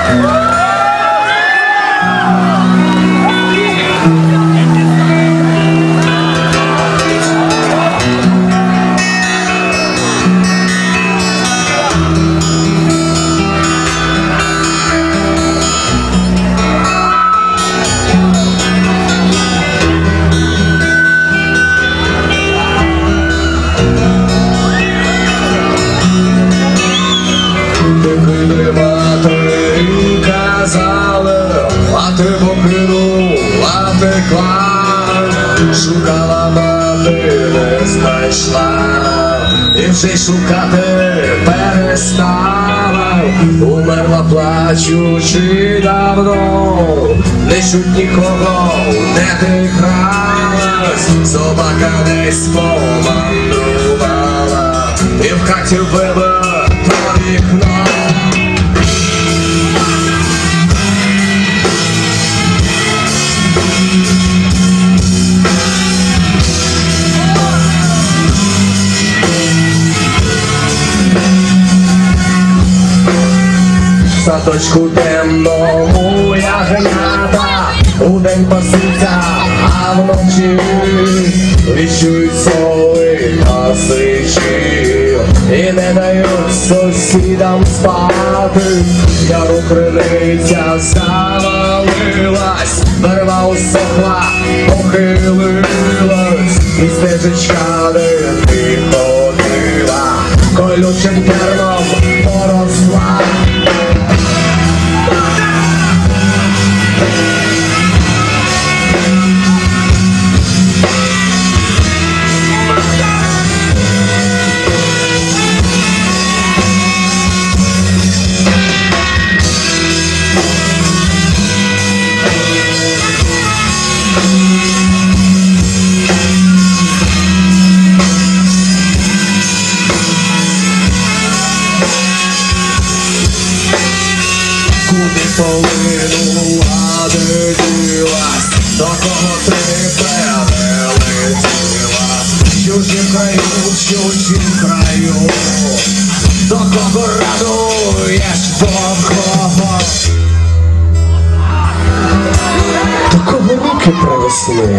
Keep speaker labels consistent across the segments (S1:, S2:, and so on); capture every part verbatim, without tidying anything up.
S1: Шукала мати, не знайшла, і вже й шукати перестала. Умерла плачучи давно, не чуть нікого, не дихалась. Собака десь помандрувала, і в хаті вбила то вікно. В садочку темному ягнята удень пасуться, а вночі віщують сови та сичі і не дають сусідам спати. Яру криниця завалилась, верба усохла, похилилась, і стежечка, де ти ходила, колючим терном поросла. Куди полинула, де ділась, до кого ти перелетіла? В чужім краю, в чужім краю, до кого радуєш, до кого? До кого руки принесли?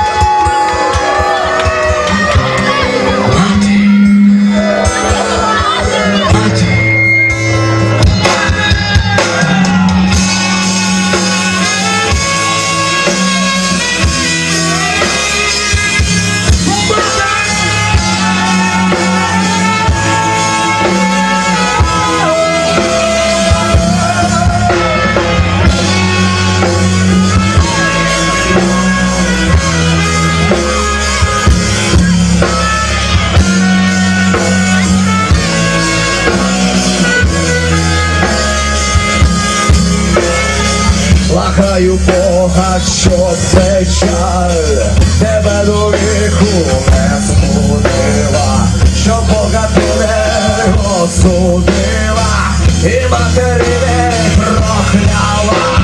S1: Благаю Бога, щоб печаль тебе до віку не збудила, щоб Бога ти не осудила і матері не прокляла.